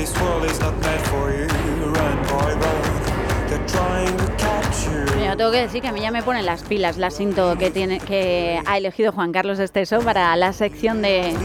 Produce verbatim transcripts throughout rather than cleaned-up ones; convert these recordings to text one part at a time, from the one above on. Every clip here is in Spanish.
Mira, tengo que decir que a mí ya me ponen las pilas, la cinto que tiene que ha elegido Juan Carlos Esteso para la sección de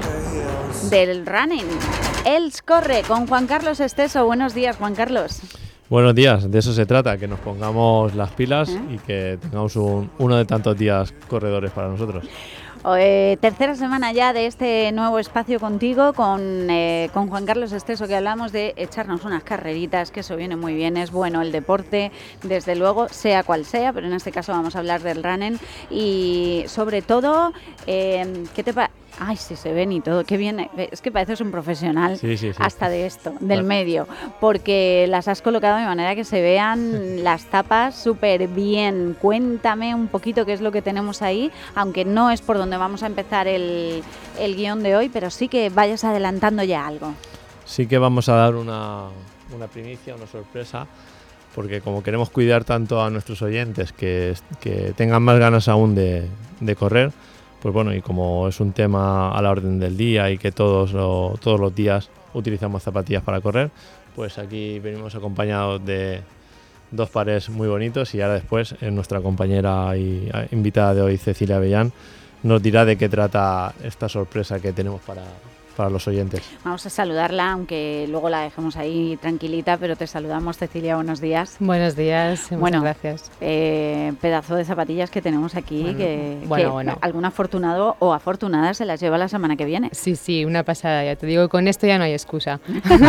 del running. Els corre con Juan Carlos Esteso. Buenos días, Juan Carlos. Buenos días, de eso se trata, que nos pongamos las pilas ¿Eh? y que tengamos un, uno de tantos días corredores para nosotros. Eh, tercera semana ya de este nuevo espacio contigo, con, eh, con Juan Carlos Esteso, que hablamos de echarnos unas carreritas, que eso viene muy bien, es bueno el deporte, desde luego, sea cual sea, pero en este caso vamos a hablar del running y sobre todo, eh, ¿qué te parece? Ay, sí, se ven y todo, qué bien, es que pareces un profesional sí, sí, sí. hasta de esto, del medio, porque las has colocado de manera que se vean las tapas súper bien. Cuéntame un poquito qué es lo que tenemos ahí, aunque no es por donde vamos a empezar el, el guión de hoy, pero sí que vayas adelantando ya algo. Sí que vamos a dar una, una primicia, una sorpresa, porque como queremos cuidar tanto a nuestros oyentes que, que tengan más ganas aún de, de correr, pues bueno, y como es un tema a la orden del día y que todos, lo, todos los días utilizamos zapatillas para correr, pues aquí venimos acompañados de dos pares muy bonitos y ahora después eh, nuestra compañera y invitada de hoy, Cecilia Avellán, nos dirá de qué trata esta sorpresa que tenemos para, para los oyentes. Vamos a saludarla, aunque luego la dejemos ahí tranquilita, pero te saludamos, Cecilia, buenos días. Buenos días, muchas bueno, gracias. Eh, pedazo de zapatillas que tenemos aquí, bueno, que, bueno, que bueno. algún afortunado o afortunada se las lleva la semana que viene. Sí, sí, una pasada, ya te digo, con esto ya no hay excusa.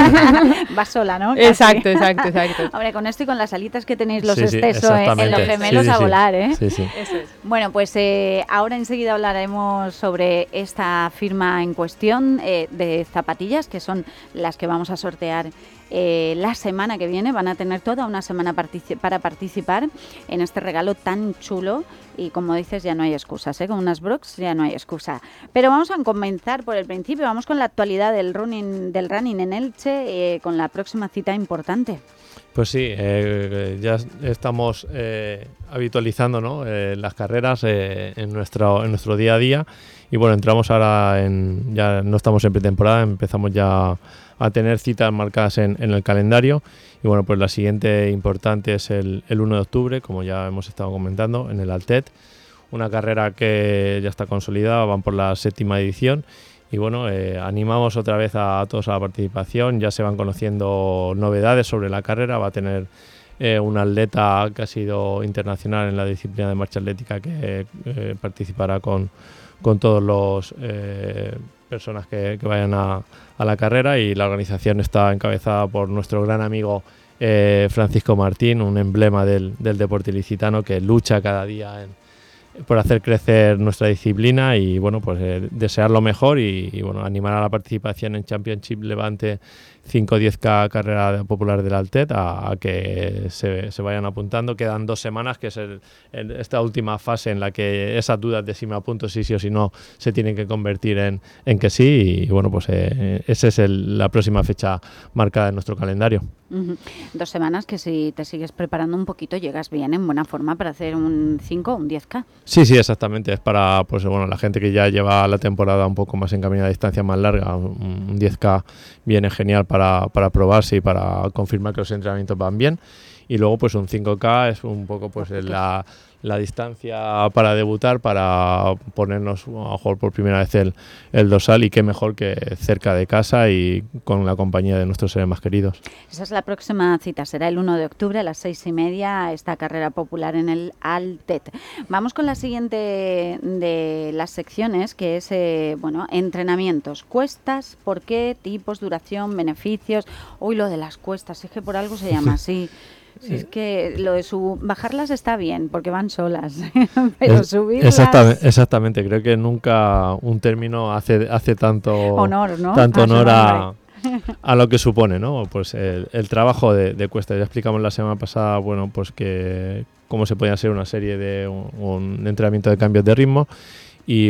Vas sola, ¿no? Exacto, exacto, exacto. Hombre, con esto y con las alitas que tenéis los sí, Esteso sí, en los gemelos sí, sí, a volar, ¿eh? Sí, sí. Eso es. Bueno, pues eh, ahora enseguida hablaremos sobre esta firma en cuestión eh, de zapatillas, que son las que vamos a sortear eh, la semana que viene. Van a tener toda una semana partici- para participar en este regalo tan chulo y, como dices, ya no hay excusas, ¿eh? Con unas Brooks ya no hay excusa. Pero vamos a comenzar por el principio, vamos con la actualidad del running, del running en Elche, eh, con la próxima cita importante. Pues sí, eh, ya estamos eh, habitualizando, ¿no? eh, las carreras eh, en, nuestro, en nuestro día a día y bueno, entramos ahora en, ya no estamos en pretemporada, empezamos ya a tener citas marcadas en, en el calendario y bueno, pues la siguiente importante es el, el uno de octubre, como ya hemos estado comentando, en el Altet, una carrera que ya está consolidada, van por la séptima edición. Y bueno, eh, animamos otra vez a, a todos a la participación, ya se van conociendo novedades sobre la carrera, va a tener eh, un atleta que ha sido internacional en la disciplina de marcha atlética que eh, participará con, con todos los eh, personas que, que vayan a, a la carrera y la organización está encabezada por nuestro gran amigo eh, Francisco Martín, un emblema del, del deporte ilicitano que lucha cada día en por hacer crecer nuestra disciplina y bueno, pues eh, desear lo mejor y, y bueno, animar a la participación en Championship Levante cinco diez K carrera popular del Altet a, a que se, se vayan apuntando. Quedan dos semanas, que es el, el, esta última fase en la que esas dudas de si me apunto sí sí o si no se tienen que convertir en, en que sí y bueno, pues eh, esa es el, la próxima fecha marcada en nuestro calendario. Uh-huh. Dos semanas que si te sigues preparando un poquito llegas bien, en buena forma para hacer un cinco o un diez K. Sí, sí, exactamente. Es para pues bueno, la gente que ya lleva la temporada un poco más encaminada a distancia más larga. Un diez K viene genial para, para probarse y para confirmar que los entrenamientos van bien. Y luego pues un cinco K es un poco pues la, la distancia para debutar, para ponernos a lo mejor por primera vez el, el dorsal y qué mejor que cerca de casa y con la compañía de nuestros seres más queridos. Esa es la próxima cita, será el uno de octubre a las seis y media, esta carrera popular en el Altet. Vamos con la siguiente de las secciones, que es eh, bueno, entrenamientos, cuestas, por qué, tipos, duración, beneficios. Uy, lo de las cuestas, es que por algo se llama así. Sí. Es que lo de su bajarlas está bien, porque van solas, pero es, subirlas... Exactamente, exactamente, creo que nunca un término hace, hace tanto honor, ¿no? tanto honor a, a lo que supone, ¿no? Pues el, el trabajo de, de cuestas. Ya explicamos la semana pasada, bueno, pues que cómo se podía hacer una serie de un, un entrenamiento de cambios de ritmo y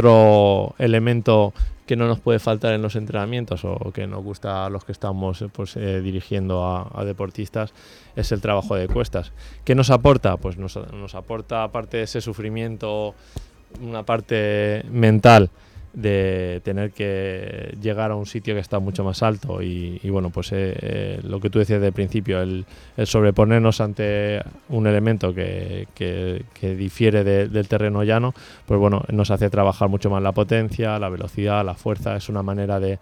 otro elemento que no nos puede faltar en los entrenamientos o que nos gusta a los que estamos pues, eh, dirigiendo a, a deportistas es el trabajo de cuestas. ¿Qué nos aporta? Pues nos, nos aporta, aparte de ese sufrimiento, una parte mental de tener que llegar a un sitio que está mucho más alto y, y bueno, pues eh, eh, lo que tú decías del principio, el, el sobreponernos ante un elemento que, que, que difiere de, del terreno llano, pues bueno, nos hace trabajar mucho más la potencia, la velocidad, la fuerza. Es una manera de,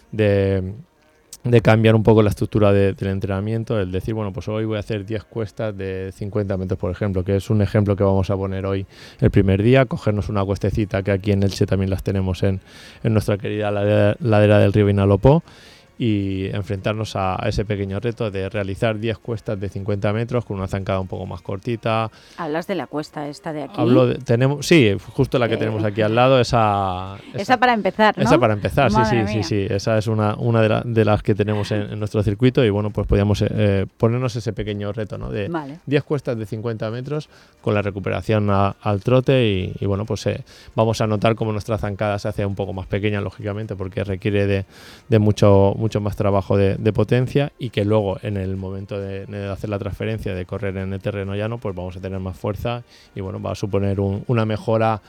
de de cambiar un poco la estructura de, del entrenamiento, el decir, bueno, pues hoy voy a hacer diez cuestas de cincuenta metros, por ejemplo, que es un ejemplo que vamos a poner hoy el primer día, cogernos una cuestecita que aquí en Elche también las tenemos en, en nuestra querida ladera, ladera del río Vinalopó, y enfrentarnos a ese pequeño reto de realizar diez cuestas de cincuenta metros con una zancada un poco más cortita. ¿Hablas de la cuesta esta de aquí? Hablo de, tenemos, sí, justo la que eh, tenemos aquí al lado, esa... Esa, esa para empezar, ¿no? Esa para empezar, Madre sí, sí, mía. sí, sí. Esa es una, una de, la, de las que tenemos en, en nuestro circuito y bueno, pues podíamos eh, ponernos ese pequeño reto, ¿no? De vale. diez cuestas de cincuenta metros con la recuperación a, al trote y, y bueno, pues eh, vamos a notar cómo nuestra zancada se hace un poco más pequeña, lógicamente, porque requiere de, de mucho, mucho más trabajo de de potencia y que luego en el momento de, de hacer la transferencia, de correr en el terreno llano, pues vamos a tener más fuerza y bueno, va a suponer un, una mejora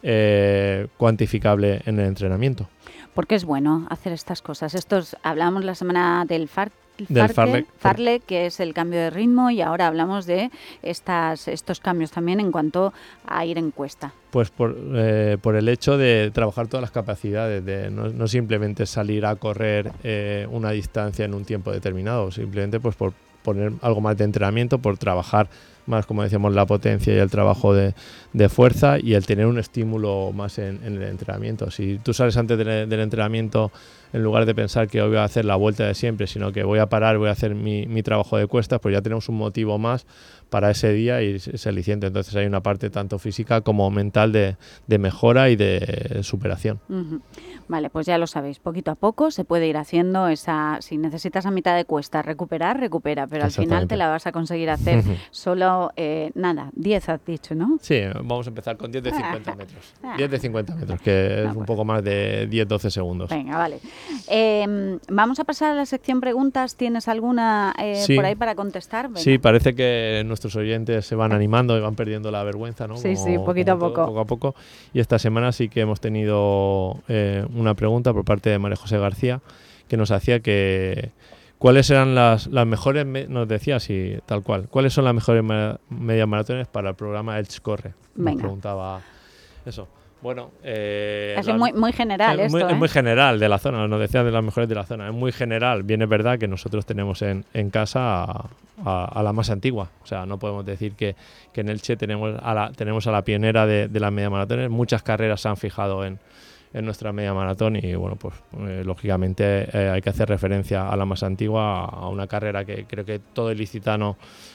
eh, cuantificable en el entrenamiento. Porque es bueno hacer estas cosas. Estos hablamos la semana del FAR del Farlek, Farlek, que es el cambio de ritmo, y ahora hablamos de estas, estos cambios también en cuanto a ir en cuesta. Pues por, eh, por el hecho de trabajar todas las capacidades, de no, no simplemente salir a correr eh, una distancia en un tiempo determinado, simplemente pues por poner algo más de entrenamiento, por trabajar más, como decíamos, la potencia y el trabajo de, de fuerza y el tener un estímulo más en, en el entrenamiento. Si tú sales antes de, del entrenamiento, en lugar de pensar que hoy voy a hacer la vuelta de siempre, sino que voy a parar, voy a hacer mi, mi trabajo de cuestas, pues ya tenemos un motivo más para ese día y es aliciente. Entonces hay una parte tanto física como mental de, de mejora y de superación. Uh-huh. Vale, pues ya lo sabéis, poquito a poco se puede ir haciendo esa, si necesitas a mitad de cuesta recuperar, recupera, pero al final te la vas a conseguir hacer solo, eh, nada, diez has dicho, ¿no? Sí, vamos a empezar con diez de cincuenta metros. diez de cincuenta metros, que es un poco más de diez a doce segundos. Venga, vale. Eh, vamos a pasar a la sección preguntas. ¿Tienes alguna eh, sí. por ahí para contestar? Venga. Sí, parece que nuestros oyentes se van animando y van perdiendo la vergüenza, ¿no? Sí, como, sí, poquito a todo, poco. poco a poco. Y esta semana sí que hemos tenido eh, una pregunta por parte de María José García que nos hacía que cuáles eran las, las mejores, nos decía así, tal cual, cuáles son las mejores ma- medias maratones para el programa Elche Corre. Nos Venga. preguntaba eso. Bueno, eh, es la, muy, muy general es esto, muy, ¿eh? es muy general de la zona, nos decía de las mejores de la zona, es muy general. Bien es verdad que nosotros tenemos en, en casa a, a, a la más antigua, o sea, no podemos decir que, que en Elche tenemos a la, tenemos a la pionera de, de las media maratones. Muchas carreras se han fijado en, en nuestra media maratón y bueno, pues eh, lógicamente eh, hay que hacer referencia a la más antigua, a una carrera que creo que todo ilicitano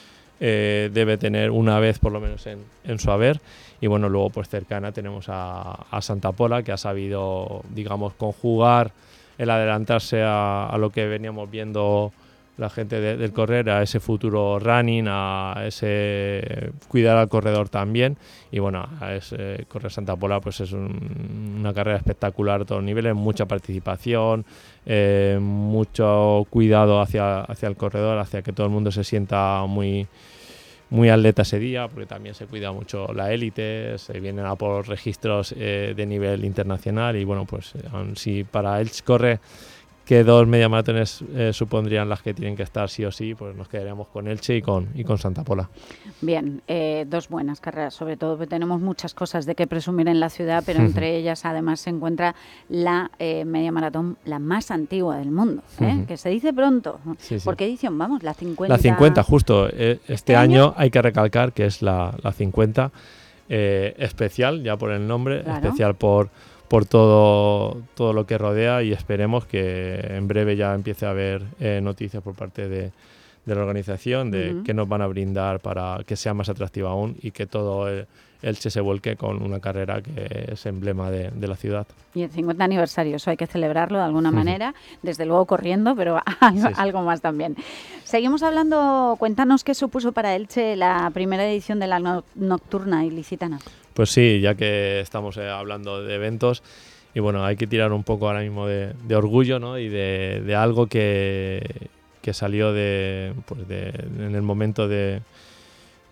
Eh, debe tener una vez por lo menos en, en su haber. Y bueno, luego pues cercana tenemos a, a Santa Pola, que ha sabido, digamos, conjugar el adelantarse a, a lo que veníamos viendo la gente de, del correr, a ese futuro running, a ese cuidar al corredor también. Y bueno, a ese correr Santa Pola pues es un, una carrera espectacular a todos los niveles, mucha participación, eh, mucho cuidado hacia, hacia el corredor, hacia que todo el mundo se sienta muy muy atleta ese día, porque también se cuida mucho la élite, se vienen a por registros eh, de nivel internacional. Y bueno, pues si para Elche Corre que dos media maratones eh, supondrían las que tienen que estar sí o sí, pues nos quedaríamos con Elche y con, y con Santa Pola. Bien, eh, dos buenas carreras, sobre todo porque tenemos muchas cosas de qué presumir en la ciudad, pero entre ellas además se encuentra la eh, media maratón, la más antigua del mundo, ¿eh? Uh-huh. Que se dice pronto. Sí, sí. ¿Por qué edición vamos? La cincuenta. La cincuenta, justo. Eh, este, ¿Este año? año hay que recalcar que es la, la cincuenta, eh, especial ya por el nombre, claro. Especial por... por todo, todo lo que rodea, y esperemos que en breve ya empiece a haber eh, noticias por parte de, de la organización de uh-huh. qué nos van a brindar para que sea más atractiva aún y que todo el, Elche se vuelque con una carrera que es emblema de, de la ciudad. Y el cincuenta aniversario, eso hay que celebrarlo de alguna uh-huh. manera, desde luego corriendo, pero algo, sí, sí. algo más también. Seguimos hablando, cuéntanos qué supuso para Elche la primera edición de la no- Nocturna Ilicitana. Pues sí, ya que estamos eh, hablando de eventos, y bueno, hay que tirar un poco ahora mismo de, de orgullo, ¿no? Y de, de algo que, que salió de, pues de, en el momento de,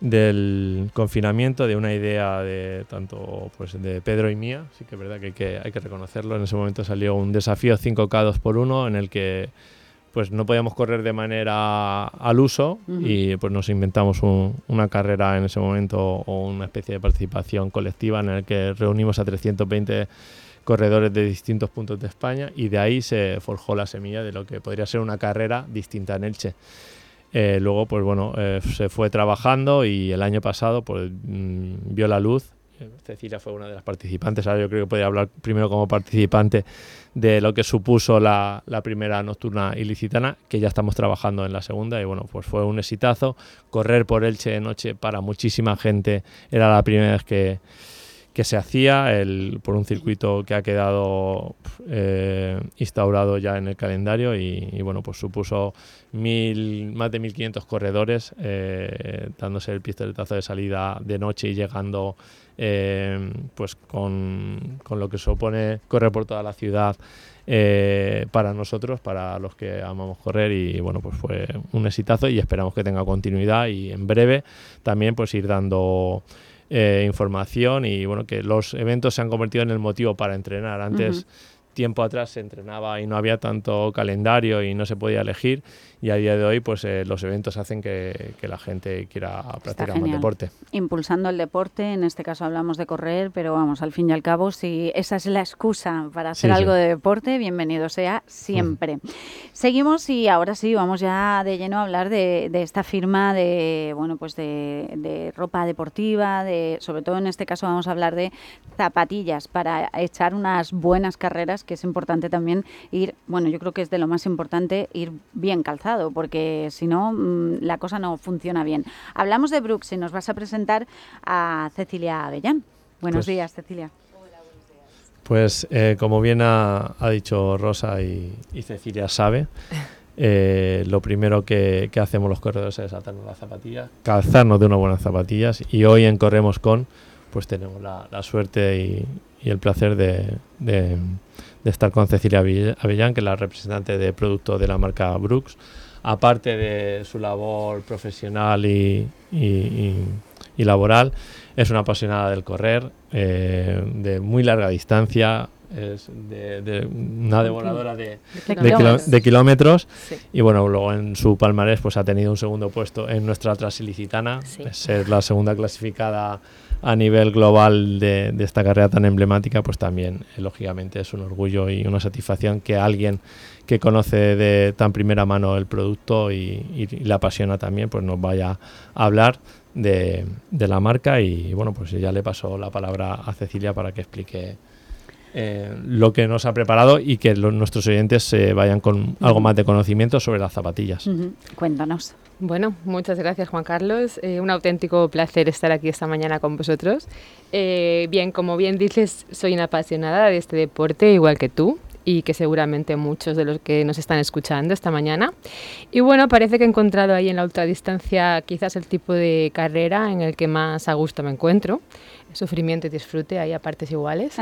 del confinamiento, de una idea de tanto pues de Pedro y mía. Sí que es verdad que hay que, hay que reconocerlo. En ese momento salió un desafío cinco K dos por uno en el que pues no podíamos correr de manera al uso uh-huh. y pues nos inventamos un, una carrera en ese momento o una especie de participación colectiva en el que reunimos a trescientos veinte corredores de distintos puntos de España y de ahí se forjó la semilla de lo que podría ser una carrera distinta en Elche. Eh, luego pues bueno eh, se fue trabajando y el año pasado pues mmm, vio la luz. Cecilia fue una de las participantes, ahora yo creo que podría hablar primero como participante de lo que supuso la, la primera nocturna ilicitana, que ya estamos trabajando en la segunda y bueno, pues fue un exitazo. Correr por Elche de noche para muchísima gente era la primera vez que, que se hacía, el, por un circuito que ha quedado eh, instaurado ya en el calendario y, y bueno, pues supuso mil, más de mil quinientos corredores eh, dándose el pistoletazo de salida de noche y llegando Eh, pues con, con lo que supone correr por toda la ciudad eh, para nosotros, para los que amamos correr y bueno, pues fue un exitazo y esperamos que tenga continuidad y en breve también pues ir dando eh, información y bueno, que los eventos se han convertido en el motivo para entrenar. Antes uh-huh. tiempo atrás se entrenaba y no había tanto calendario y no se podía elegir y a día de hoy pues eh, los eventos hacen que, que la gente quiera practicar más deporte. Impulsando el deporte, en este caso hablamos de correr, pero vamos, al fin y al cabo, si esa es la excusa para hacer sí, algo sí. de deporte, bienvenido sea siempre. Mm. Seguimos y ahora sí, vamos ya de lleno a hablar de, de esta firma de, bueno, pues de, de ropa deportiva, de, sobre todo en este caso vamos a hablar de zapatillas para echar unas buenas carreras, que es importante también ir, bueno, yo creo que es de lo más importante ir bien calzado, porque si no, mmm, la cosa no funciona bien. Hablamos de Brooks y nos vas a presentar a Cecilia Avellán. Buenos pues, días, Cecilia. Hola, buenos días. Pues eh, como bien ha, ha dicho Rosa y, y Cecilia sabe, eh, lo primero que, que hacemos los corredores es atarnos las zapatillas, calzarnos de unas buenas zapatillas y hoy en Corremos Con pues tenemos la, la suerte y, y el placer de, de, de estar con Cecilia Avellán, que es la representante de producto de la marca Brooks. Aparte de su labor profesional y, y, y, y laboral, es una apasionada del correr, eh, de muy larga distancia, es de, de una devoradora de, de, de, kilómetros. de kilómetros sí. Y bueno, luego en su palmarés pues ha tenido un segundo puesto en nuestra Transilicitana, sí. ser la segunda clasificada a nivel global de, de esta carrera tan emblemática, pues también eh, lógicamente es un orgullo y una satisfacción que alguien que conoce de tan primera mano el producto y, y, y le apasiona también, pues nos vaya a hablar de, de la marca y bueno, pues ya le paso la palabra a Cecilia para que explique eh, lo que nos ha preparado y que lo, nuestros oyentes se eh, vayan con uh-huh. algo más de conocimiento sobre las zapatillas. Uh-huh. Cuéntanos. Bueno, muchas gracias Juan Carlos, eh, un auténtico placer estar aquí esta mañana con vosotros. Eh, bien, como bien dices, soy una apasionada de este deporte igual que tú y que seguramente muchos de los que nos están escuchando esta mañana. Y bueno, parece que he encontrado ahí en la ultradistancia quizás el tipo de carrera en el que más a gusto me encuentro. Sufrimiento y disfrute ahí a partes iguales.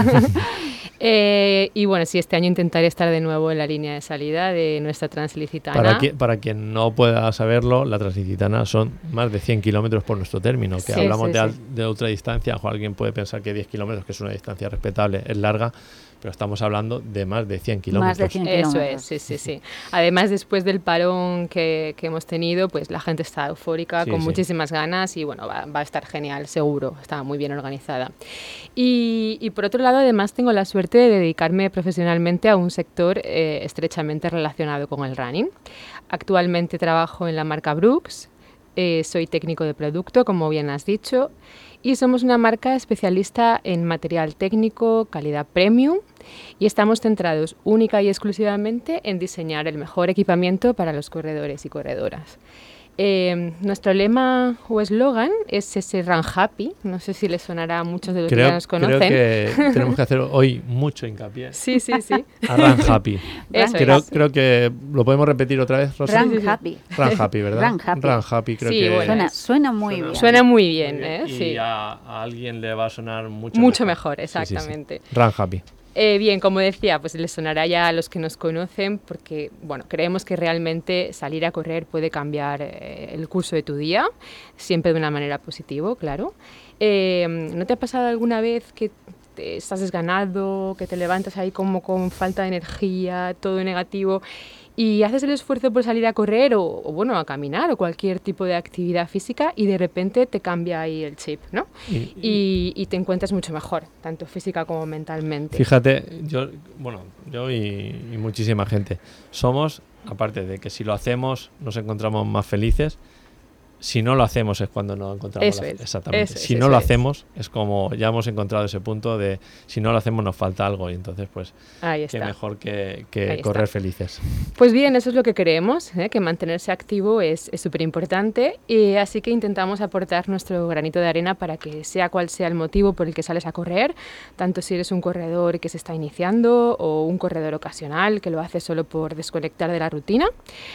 eh, y bueno, sí, este año intentaré estar de nuevo en la línea de salida de nuestra Transilicitana. Para, que, para quien no pueda saberlo, la Transilicitana son más de cien kilómetros por nuestro término, que sí, hablamos sí, de, sí. de ultradistancia, o alguien puede pensar que diez kilómetros, que es una distancia respetable, es larga, pero estamos hablando de más de cien kilómetros. Más de cien kilómetros. Eso es, sí, sí, sí. Además, después del parón que, que hemos tenido, pues la gente está eufórica, sí, con sí. muchísimas ganas y bueno, va, va a estar genial, seguro, está muy bien organizada. Y, y por otro lado, además, tengo la suerte de dedicarme profesionalmente a un sector eh, estrechamente relacionado con el running. Actualmente trabajo en la marca Brooks, eh, soy técnico de producto, como bien has dicho, y somos una marca especialista en material técnico, calidad premium, y estamos centrados única y exclusivamente en diseñar el mejor equipamiento para los corredores y corredoras. Eh, nuestro lema o eslogan es ese Run Happy, no sé si les sonará a muchos de los creo, que nos conocen. Creo que tenemos que hacer hoy mucho hincapié. Sí, sí, sí. A Run Happy. Eso creo, es. creo que lo podemos repetir otra vez, Rosa. Run Happy. Run Happy, ¿verdad? Run Happy. Run Happy, creo sí, que... Bueno, suena, suena muy suena, bien. Suena muy bien, muy bien. ¿eh? Y sí. a, a alguien le va a sonar mucho, mucho mejor. mejor, exactamente. Sí, sí, sí. Run Happy. Eh, bien, como decía, pues les sonará ya a los que nos conocen porque, bueno, creemos que realmente salir a correr puede cambiar eh, el curso de tu día, siempre de una manera positiva, claro. Eh, ¿No te ha pasado alguna vez que te estás desganado, que te levantas ahí como con falta de energía, todo negativo, y haces el esfuerzo por salir a correr o, o, bueno, a caminar o cualquier tipo de actividad física y de repente te cambia ahí el chip, ¿no? Y, y, y te encuentras mucho mejor, tanto física como mentalmente. Fíjate, yo, bueno, yo y, y muchísima gente, somos, aparte de que si lo hacemos nos encontramos más felices, si no lo hacemos es cuando no encontramos eso la es, exactamente. Eso si es, no eso lo es. hacemos es como ya hemos encontrado ese punto de si no lo hacemos nos falta algo y entonces pues qué mejor que, que correr está. felices. Pues bien, eso es lo que creemos, ¿eh? Que mantenerse activo es súper importante y así que intentamos aportar nuestro granito de arena para que sea cual sea el motivo por el que sales a correr, tanto si eres un corredor que se está iniciando o un corredor ocasional que lo hace solo por desconectar de la rutina.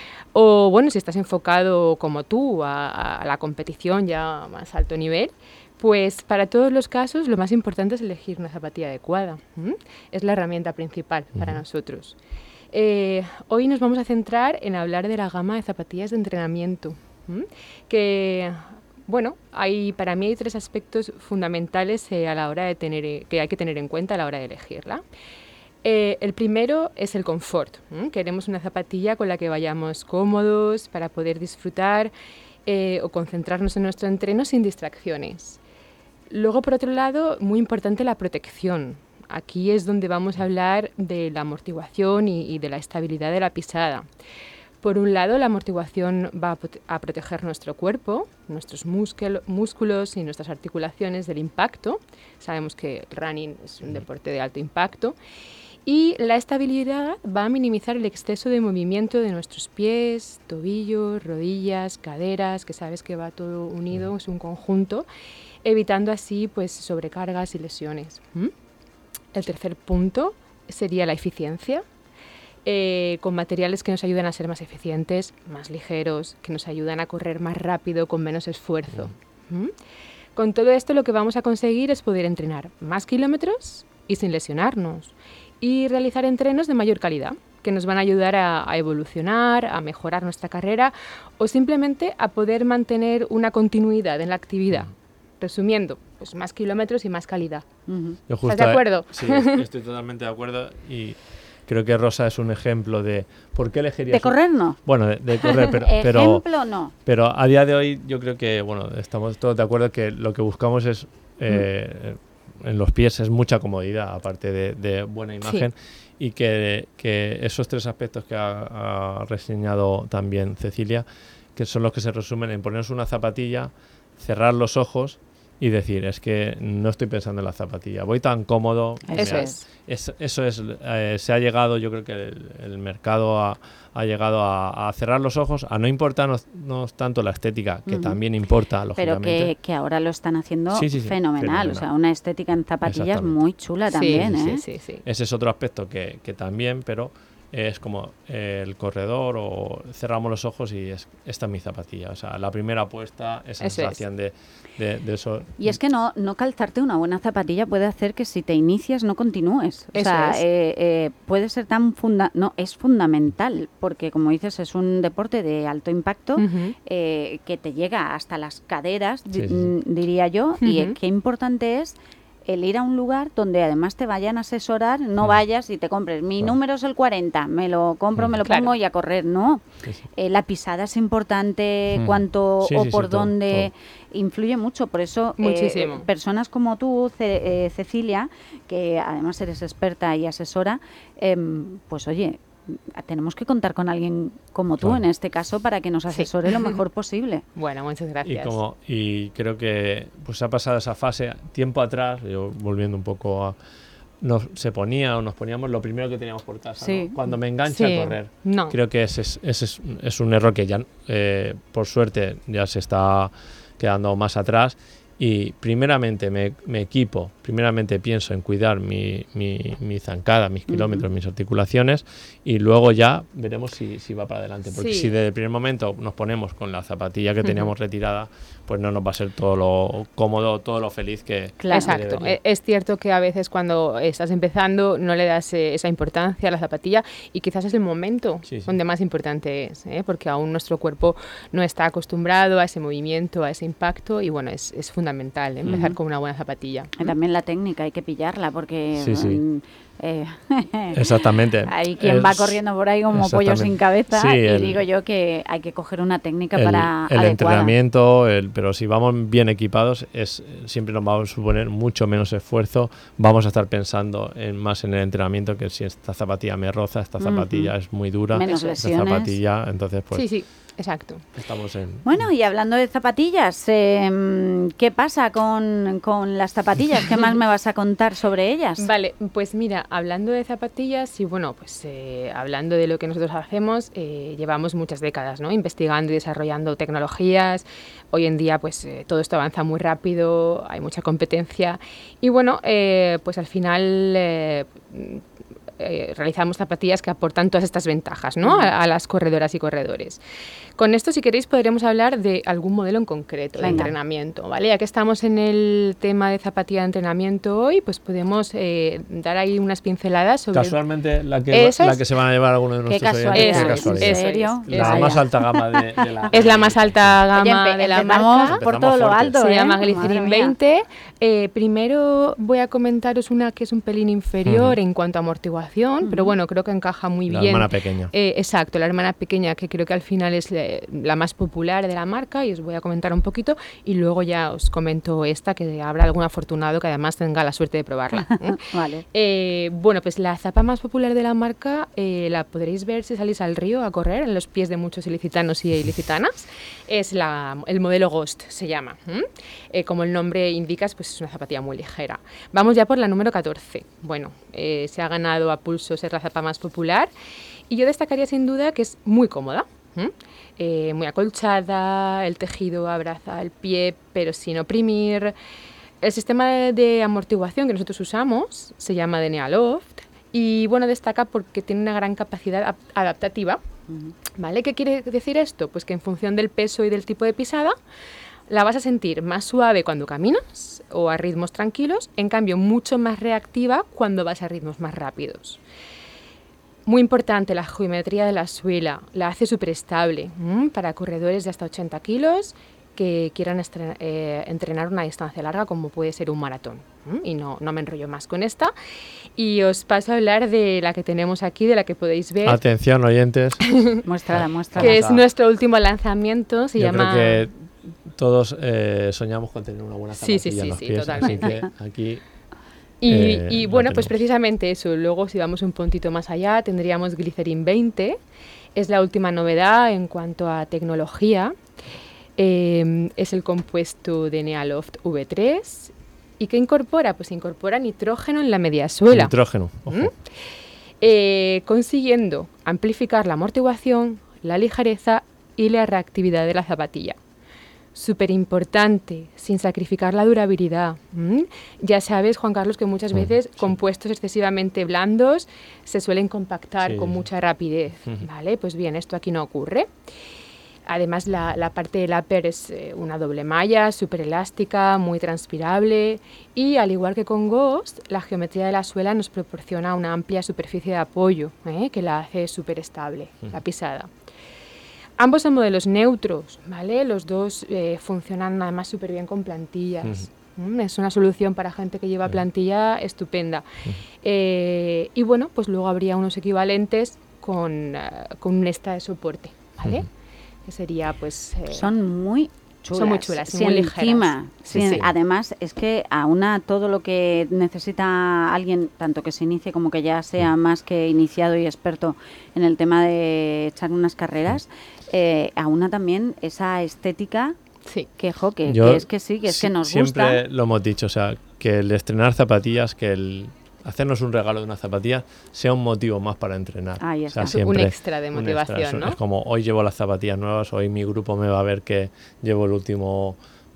O bueno, si estás enfocado como tú a, a la competición ya a más alto nivel, pues para todos los casos lo más importante es elegir una zapatilla adecuada. ¿Mm? Es la herramienta principal para uh-huh. nosotros. Eh, hoy nos vamos a centrar en hablar de la gama de zapatillas de entrenamiento, ¿Mm? que bueno, hay, para mí hay tres aspectos fundamentales eh, a la hora de tener, eh, que hay que tener en cuenta a la hora de elegirla. Eh, el primero es el confort. ¿Mm? Queremos una zapatilla con la que vayamos cómodos para poder disfrutar eh, o concentrarnos en nuestro entreno sin distracciones. Luego, por otro lado, muy importante la protección. Aquí es donde vamos a hablar de la amortiguación y, y de la estabilidad de la pisada. Por un lado, la amortiguación va a, a proteger nuestro cuerpo, nuestros músculo, músculos y nuestras articulaciones del impacto. Sabemos que el running es un deporte de alto impacto. Y la estabilidad va a minimizar el exceso de movimiento de nuestros pies, tobillos, rodillas, caderas, que sabes que va todo unido, es un conjunto, evitando así pues, sobrecargas y lesiones. ¿Mm? El tercer punto sería la eficiencia, eh, con materiales que nos ayudan a ser más eficientes, más ligeros, que nos ayudan a correr más rápido con menos esfuerzo. ¿Mm? Con todo esto lo que vamos a conseguir es poder entrenar más kilómetros y sin lesionarnos, y realizar entrenos de mayor calidad, que nos van a ayudar a, a evolucionar, a mejorar nuestra carrera o simplemente a poder mantener una continuidad en la actividad. Resumiendo, pues más kilómetros y más calidad. Uh-huh. Yo justo, ¿Estás de acuerdo? Sí, estoy totalmente de acuerdo y creo que Rosa es un ejemplo de por qué elegirías... ¿De correr no? Bueno, de, de correr, pero... Ejemplo pero, no. Pero a día de hoy yo creo que, bueno, estamos todos de acuerdo que lo que buscamos es... Eh, mm. en los pies es mucha comodidad, aparte de, de buena imagen, sí. y que, que esos tres aspectos que ha, ha reseñado también Cecilia, que son los que se resumen en ponernos una zapatilla, cerrar los ojos y decir, es que no estoy pensando en la zapatilla, voy tan cómodo. Eso mira, es. es. Eso es, eh, se ha llegado, yo creo que el, el mercado ha, ha llegado a, a cerrar los ojos, a no importarnos no tanto la estética, que uh-huh. también importa, lógicamente. Pero que, que ahora lo están haciendo sí, sí, sí, fenomenal. fenomenal, o sea, una estética en zapatillas muy chula también. Sí, ¿eh? sí, sí, sí. Ese es otro aspecto que, que también, pero... es como eh, el corredor o cerramos los ojos y es, esta es mi zapatilla. O sea, la primera apuesta, esa eso sensación es. de, de, de eso. Y es que no, no calzarte una buena zapatilla puede hacer que si te inicias no continúes. O eso sea, es. eh, eh, puede ser tan funda no es fundamental porque, como dices, es un deporte de alto impacto uh-huh. eh, que te llega hasta las caderas, sí, sí. diría yo, uh-huh. y qué importante es el ir a un lugar donde además te vayan a asesorar, no mm. vayas y te compres, mi claro. número es el cuarenta, me lo compro, mm. me lo claro. pongo y a correr, no. Sí, sí. Eh, la pisada es importante, mm. cuánto sí, o sí, por sí, dónde, todo, todo. influye mucho, por eso eh, personas como tú, Ce- eh, Cecilia, que además eres experta y asesora, eh, pues oye, tenemos que contar con alguien como tú, claro. en este caso, para que nos asesore sí. lo mejor posible. Bueno, muchas gracias. Y, como, y creo que pues ha pasado esa fase tiempo atrás, yo volviendo un poco a... Nos, se ponía o nos poníamos lo primero que teníamos por casa, sí. ¿no? Cuando me engancha sí. a correr. No. Creo que ese es, ese es, es un error que ya, eh, por suerte, ya se está quedando más atrás. y primeramente me, me equipo, primeramente pienso en cuidar mi, mi, mi zancada, mis kilómetros, uh-huh. mis articulaciones, y luego ya veremos si, si va para adelante. Porque sí. si desde el primer momento nos ponemos con la zapatilla que teníamos uh-huh. retirada, pues no nos va a ser todo lo cómodo, todo lo feliz que... Claro. Exacto. Que es cierto que a veces cuando estás empezando no le das eh, esa importancia a la zapatilla, y quizás es el momento sí, sí. donde más importante es, ¿eh? Porque aún nuestro cuerpo no está acostumbrado a ese movimiento, a ese impacto, y bueno, es, es fundamental ¿eh? empezar uh-huh. con una buena zapatilla. Y también la técnica, hay que pillarla porque... Sí, sí. Um, eh, Exactamente. Hay quien el, va corriendo por ahí como pollo sin cabeza, sí, y el, digo yo que hay que coger una técnica el, para el adecuada. entrenamiento, el, pero si vamos bien equipados, es siempre nos va a suponer mucho menos esfuerzo. Vamos a estar pensando en, más en el entrenamiento, que si esta zapatilla me roza, esta zapatilla uh-huh. es muy dura, menos esta lesiones. zapatilla, entonces pues... Sí, sí. Exacto. Estamos en... Bueno, y hablando de zapatillas, eh, ¿qué pasa con, con las zapatillas? ¿Qué más me vas a contar sobre ellas? Vale, pues mira, hablando de zapatillas y bueno, pues eh, hablando de lo que nosotros hacemos, eh, llevamos muchas décadas, ¿no? Investigando y desarrollando tecnologías. Hoy en día pues eh, todo esto avanza muy rápido, hay mucha competencia y bueno, eh, pues al final... Eh, Eh, realizamos zapatillas que aportan todas estas ventajas, ¿no? Uh-huh. a, a las corredoras y corredores. Con esto, si queréis, podremos hablar de algún modelo en concreto de Venga. entrenamiento, ¿vale? Ya que estamos en el tema de zapatilla de entrenamiento hoy, pues podemos eh, dar ahí unas pinceladas sobre... Casualmente, la que, va, la que se van a llevar algunos de nuestros oyentes. Qué casualidad. ¿En serio? La más alta gama de, de la... Es la más alta gama Oye, de la marca. Por todo lo alto, Se ¿eh? llama Glycerin veinte. Eh, primero voy a comentaros una que es un pelín inferior uh-huh. en cuanto a amortiguación, uh-huh. pero bueno, creo que encaja muy la bien. La hermana pequeña. Eh, exacto, la hermana pequeña, que creo que al final es eh, la más popular de la marca, y os voy a comentar un poquito y luego ya os comento esta, que habrá algún afortunado que además tenga la suerte de probarla. ¿eh? Vale. Eh, bueno, pues la zapa más popular de la marca eh, la podréis ver si salís al río a correr en los pies de muchos ilicitanos y ilicitanas. Es la, el modelo Ghost, se llama. ¿eh? Eh, como el nombre indica, pues es una zapatilla muy ligera. Vamos ya por la número catorce. Bueno, eh, se ha ganado a pulso ser la zapa más popular y yo destacaría sin duda que es muy cómoda. ¿eh? Eh, muy acolchada, el tejido abraza el pie pero sin oprimir. El sistema de, de amortiguación que nosotros usamos se llama de Nealoft y bueno, destaca porque tiene una gran capacidad adaptativa. Uh-huh. ¿Vale? ¿Qué quiere decir esto? Pues que en función del peso y del tipo de pisada la vas a sentir más suave cuando caminas o a ritmos tranquilos, en cambio mucho más reactiva cuando vas a ritmos más rápidos. Muy importante, la geometría de la suela, la hace súper estable ¿m? para corredores de hasta ochenta kilos que quieran estren- eh, entrenar una distancia larga como puede ser un maratón. ¿m? Y no, no me enrollo más con esta. Y os paso a hablar de la que tenemos aquí, de la que podéis ver. Atención, oyentes. Muéstrala, muéstrala. Que es nuestro último lanzamiento, se Yo llama... creo que todos eh, soñamos con tener una buena zapatilla sí, sí, sí, en los sí, pies, totalmente. así que aquí... Y, eh, y bueno, pues precisamente eso. Luego, si vamos un puntito más allá, tendríamos Glycerin veinte. Es la última novedad en cuanto a tecnología. Eh, es el compuesto de Nealoft V tres. ¿Y qué incorpora? Pues incorpora nitrógeno en la mediasuela. Nitrógeno, ojo. ¿Mm? Eh, consiguiendo amplificar la amortiguación, la ligereza y la reactividad de la zapatilla. Súper importante, sin sacrificar la durabilidad. ¿Mm? Ya sabes, Juan Carlos, que muchas veces sí. compuestos excesivamente blandos se suelen compactar sí. con mucha rapidez. Uh-huh. ¿Vale? Pues bien, esto aquí no ocurre. Además, la, la parte del upper es eh, una doble malla, súper elástica, muy transpirable y, al igual que con Ghost, la geometría de la suela nos proporciona una amplia superficie de apoyo ¿eh? que la hace súper estable, uh-huh. la pisada. Ambos son modelos neutros, ¿vale? Los dos eh, funcionan además súper bien con plantillas. Uh-huh. ¿Mm? Es una solución para gente que lleva uh-huh. plantilla estupenda. Uh-huh. Eh, y bueno, pues luego habría unos equivalentes con, uh, con un esta de soporte, ¿vale? Uh-huh. Que sería pues... Eh, son muy chulas. Son muy chulas y sí, muy ligeras. Encima, sí, sí, sí. Además, es que aúna todo lo que necesita alguien, tanto que se inicie como que ya sea más que iniciado y experto en el tema de echar unas carreras, eh, aúna también esa estética sí. que, jo, que, Yo, que es que sí, que es si, que nos siempre gusta. Siempre lo hemos dicho, o sea, que el estrenar zapatillas, que el hacernos un regalo de una zapatilla sea un motivo más para entrenar. Ahí está. O sea, siempre un extra de motivación, extra. ¿no? Es como, hoy llevo las zapatillas nuevas, hoy mi grupo me va a ver que llevo el último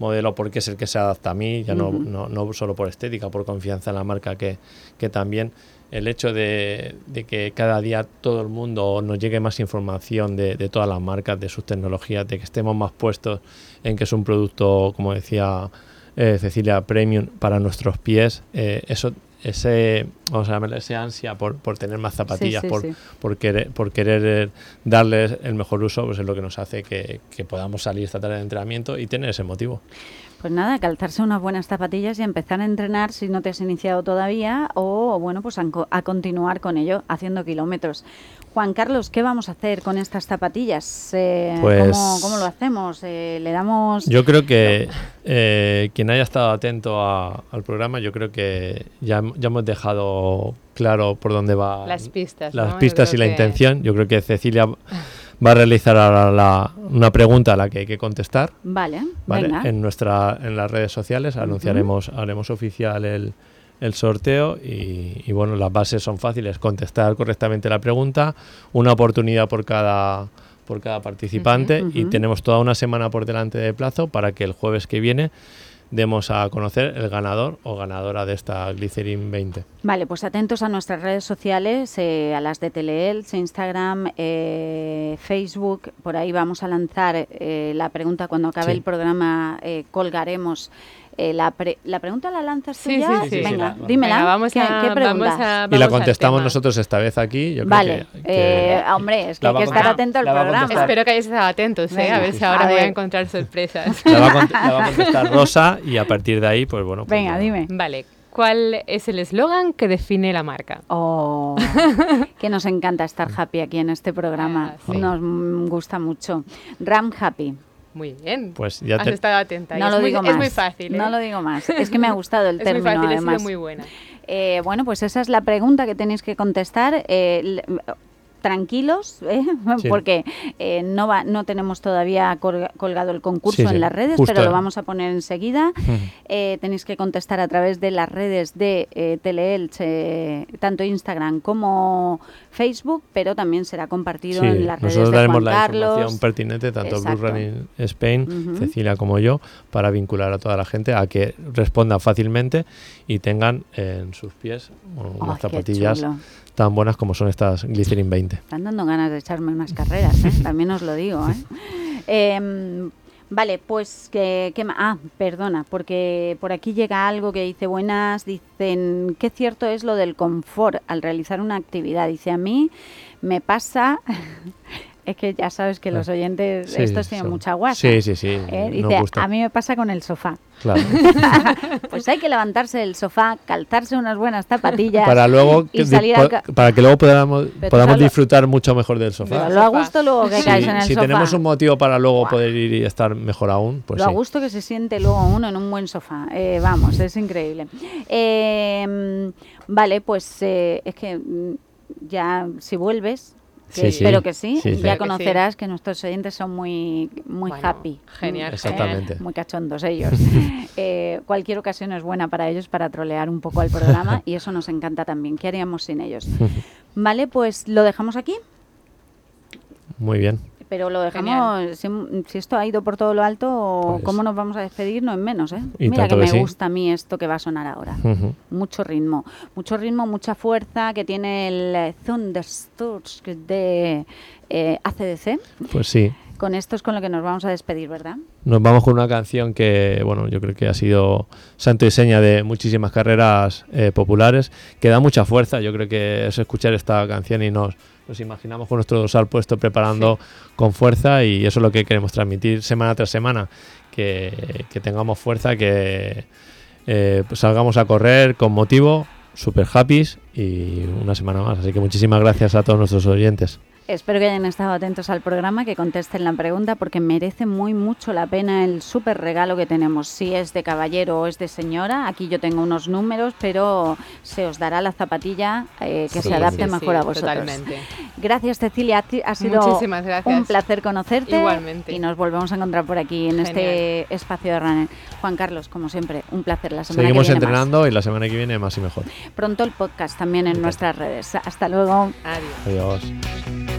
modelo porque es el que se adapta a mí, ya uh-huh. no, no, no solo por estética, por confianza en la marca, que, que también el hecho de, de que cada día todo el mundo nos llegue más información de, de todas las marcas, de sus tecnologías, de que estemos más puestos en que es un producto, como decía eh, Cecilia, premium para nuestros pies, eh, eso ese, vamos a llamarle, ese ansia por, por tener más zapatillas, sí, sí, por, sí. por querer, por querer darles el mejor uso, pues es lo que nos hace que, que podamos salir esta tarde de entrenamiento y tener ese motivo. Pues nada, calzarse unas buenas zapatillas y empezar a entrenar si no te has iniciado todavía o, bueno, pues a, a continuar con ello, haciendo kilómetros. Juan Carlos, ¿qué vamos a hacer con estas zapatillas? Eh, pues, ¿cómo, ¿Cómo lo hacemos? Eh, ¿Le damos...? Yo creo que eh, quien haya estado atento a, al programa, yo creo que ya, ya hemos dejado claro por dónde va las pistas, las ¿no? pistas y la que... intención. Yo creo que Cecilia va a realizar ahora la, una pregunta a la que hay que contestar. Vale, ¿vale? venga. En, nuestra, en las redes sociales anunciaremos, uh-huh. haremos oficial el... el sorteo y, y bueno, las bases son fáciles: contestar correctamente la pregunta, una oportunidad por cada por cada participante uh-huh, uh-huh. y tenemos toda una semana por delante de plazo para que el jueves que viene demos a conocer el ganador o ganadora de esta Glycerin veinte. Vale, pues atentos a nuestras redes sociales, eh, a las de Teleelch, Instagram, eh, Facebook. Por ahí vamos a lanzar eh, la pregunta cuando acabe sí. el programa, eh, colgaremos. Eh, la, pre- ¿La pregunta la lanzas tú sí, ya? Sí, sí, Venga, sí, la, dímela. Venga, vamos ¿Qué, a, ¿qué pregunta? Vamos a, vamos y la contestamos nosotros esta vez aquí. Yo vale, creo que, que eh, hombre, es que hay que estar atento al la programa. Espero que hayáis estado atentos, ¿eh? A ver si ahora a voy ver. a encontrar sorpresas. La va, a cont- la va a contestar Rosa y a partir de ahí, pues bueno. Pues Venga, ya. dime. Vale. ¿Cuál es el eslogan que define la marca? Oh, que nos encanta estar happy aquí en este programa. Ah, sí. Nos gusta mucho. Ram Happy. Muy bien. Pues ya Has te... estado atenta. No es lo muy, digo es más. muy fácil, ¿eh? No lo digo más. Es que me ha gustado el es término, muy fácil, además. Ha sido muy buena. Eh, bueno, pues esa es la pregunta que tenéis que contestar. Eh, tranquilos, ¿eh? Sí. porque eh, no va, no tenemos todavía colga, colgado el concurso sí, sí. en las redes, Justo pero lo vamos a poner enseguida. Uh-huh. Eh, tenéis que contestar a través de las redes de eh, Teleelch, eh, tanto Instagram como Facebook, pero también será compartido sí, en las redes de Nosotros daremos Juan la Carlos. información pertinente, tanto Exacto. Blue Running Spain, uh-huh. Cecilia como yo, para vincular a toda la gente a que respondan fácilmente y tengan en sus pies bueno, unas oh, zapatillas tan buenas como son estas Glycerin veinte. Están dando ganas de echarme unas carreras, ¿eh? También os lo digo, ¿eh? eh Vale, pues que, que ah, perdona, porque por aquí llega algo que dice buenas, dicen qué cierto es lo del confort al realizar una actividad. Dice, a mí me pasa, es que ya sabes que los oyentes, sí, estos tienen son, mucha guasa. Sí, sí, sí. ¿eh? Dice, a mí me pasa con el sofá. Claro. Pues hay que levantarse del sofá, calzarse unas buenas zapatillas para luego y salir di- ca- para que luego podamos, podamos lo, disfrutar mucho mejor del sofá. Pero lo a gusto luego que sí, caes en el si sofá. Si tenemos un motivo para luego wow. poder ir y estar mejor aún, pues lo sí. a gusto que se siente luego uno en un buen sofá. Eh, vamos, es increíble. Eh, vale, pues eh, es que ya si vuelves... Que sí, espero sí. que sí, sí, sí. ya conocerás que, sí. que nuestros oyentes son muy muy bueno, happy. Genial. Exactamente. Eh, muy cachondos ellos. eh, cualquier ocasión es buena para ellos para trolear un poco al programa y eso nos encanta también. ¿Qué haríamos sin ellos? Vale, pues lo dejamos aquí. Muy bien. Pero lo dejamos, si, si esto ha ido por todo lo alto, pues, ¿cómo nos vamos a despedir? No en menos, ¿eh? Mira que, que me sí. gusta a mí esto que va a sonar ahora. Uh-huh. Mucho ritmo, mucho ritmo, mucha fuerza que tiene el Thunderstruts de eh, A C D C. Pues sí. Con esto es con lo que nos vamos a despedir, ¿verdad? Nos vamos con una canción que, bueno, yo creo que ha sido santo y seña de muchísimas carreras eh, populares, que da mucha fuerza. Yo creo que es escuchar esta canción y nos, nos imaginamos con nuestro dorsal puesto preparando sí. con fuerza, y eso es lo que queremos transmitir semana tras semana, que, que tengamos fuerza, que eh, pues salgamos a correr con motivo, super happy y una semana más. Así que muchísimas gracias a todos nuestros oyentes. Espero que hayan estado atentos al programa, que contesten la pregunta, porque merece muy mucho la pena el súper regalo que tenemos. Si es de caballero o es de señora, aquí yo tengo unos números, pero se os dará la zapatilla eh, que sí, se adapte sí, mejor sí, a vosotros. Totalmente. Gracias, Cecilia. Ha sido Muchísimas gracias. Un placer conocerte. Igualmente. Y nos volvemos a encontrar por aquí en Genial. Este espacio de Runner. Juan Carlos, como siempre, un placer. La semana Seguimos que viene entrenando más. Y la semana que viene más y mejor. Pronto el podcast también en nuestras redes. Hasta luego. Adiós. Adiós.